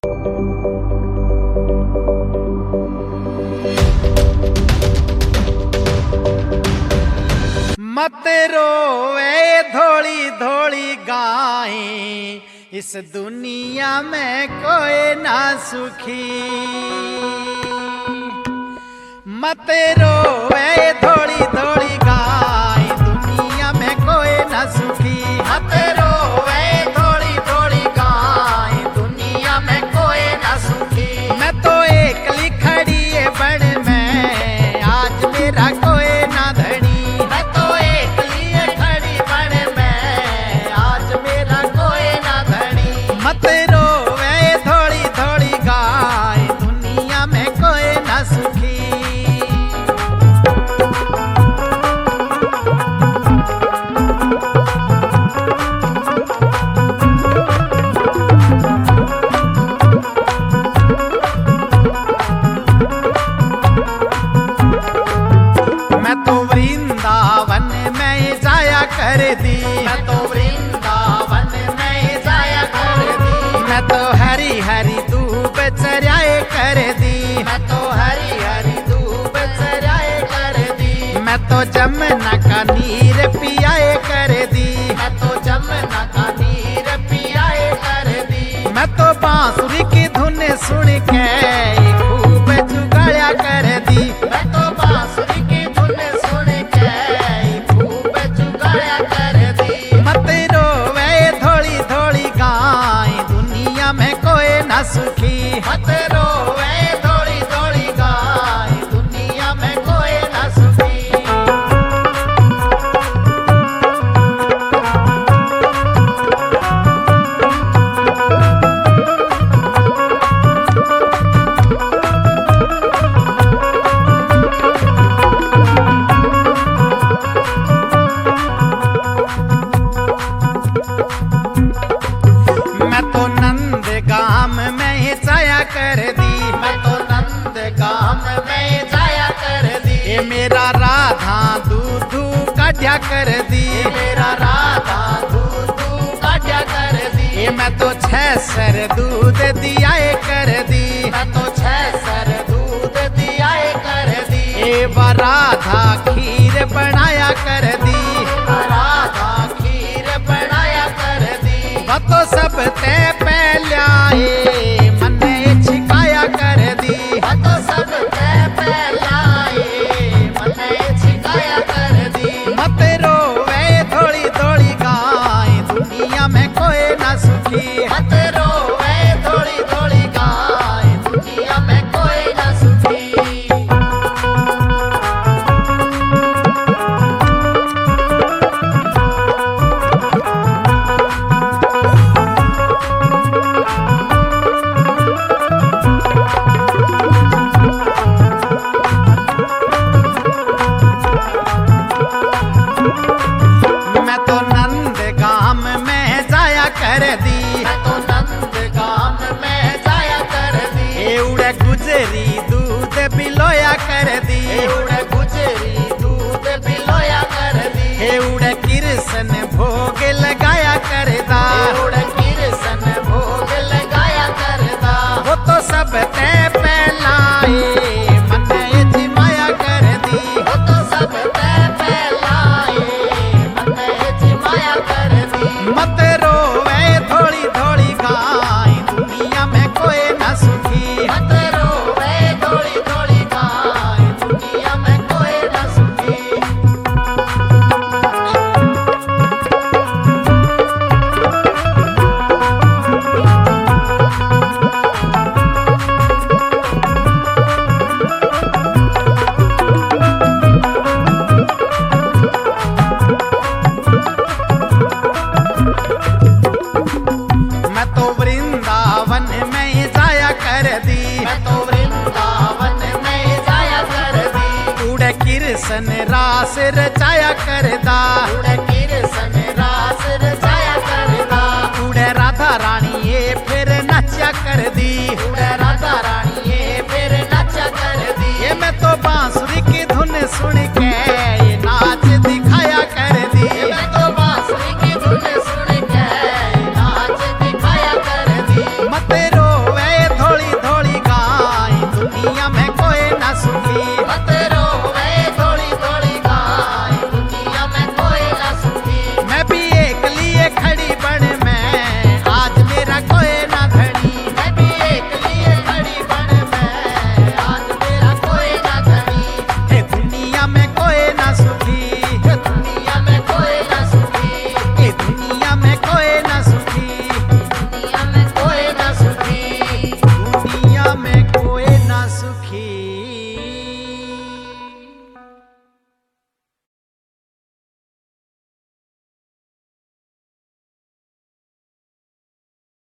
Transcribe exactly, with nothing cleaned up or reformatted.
मत रोवे धोली धोली गाय, इस दुनिया में कोई ना सुखी। मत रोवे धोली धोली गाय, दुनिया में कोई ना सुखी। मत रोवे धोली धोली गाय, दुनिया में कोई ना सुखी। मैं तो एकली खड़ी है बड़ में, आज मेरा कोई ना धनी। मैं तो एकली है खड़ी बड़ में, आज मेरा कोई ना धनी। मत रोवे धोली धोली गाय, दुनिया में कोई ना सुखी। कर दी मैं तो वृंदावन में जाया कर दी। मैं तो हरी हरी धूप चराए कर दी। मैं तो हरी हरी धूप चराए कर दी। मैं तो जमुना का नीर पियाए कर दी। मैं तो जमुना का नीर पियाए कर दी। मैं तो बांसुरी की धुन सुन के खूब जुगाड़ा कर दी। मैं तो बांसुरी की धुन सुन के खूब जुगाड़ा कर दी। मत रोवे धोली धोली गाय, दुनिया में कोई ना सुखी। मत रोवे धोली धोली गाय, दुनिया में कोई ना सुखी। मैं तो नंद गाम में जाया कर दी। मैं तो नंद गाम में जाया कर दी। ये मेरा राधा दूधू काढ़ा कर दी। मेरा राधा दूधू काढ़ा कर दी। ये मैं तो छह सर दूध दिया कर दी। मैं तो छह सर दूध दिया कर दी। ये राधा खीर बनाया कर दी। राधा खीर बनाया कर दी। वो तो सब ते पहलाए मने छिकाया कर दी। वो तो सब ते पहलाए मने छिकाया कर दी। मत रोवे धोली धोली गाय, दुनिया में कोई ना सुखी। मत रोवे धोली धोली गाय, दुनिया में कोई ना सुखी। मैं तो नंद गाम में जाया कर दी। मैं तो नंद गाम में जाया कर दी। उड़े गुजरी दूध पिलोया कर दी। उड़े गुजरी दूध पिलोया कर दी। उड़े कृष्ण भोग लगाया कर दा। उड़े कृष्ण भोग लगाया कर दा। वो तो सब ते पहलाए मने जिमाया कर दी। वो तो सब ते पहलाए मने जिमाया कर दी। मत रोवे धोली धोली गाय, दुनिया में कोई ना सुखी। मत रोवे धोली धोली गाय, दुनिया में कोई ना सुखी। मैं तो वृंदावन में जाया कर दी। मैं तो वृंदावन में जाया कर दी। उड़े कृष्ण रास रचाया कर दा। उड़े कृष्ण रास रचाया कर दा। उड़े राधा रानी ये फिर नचा कर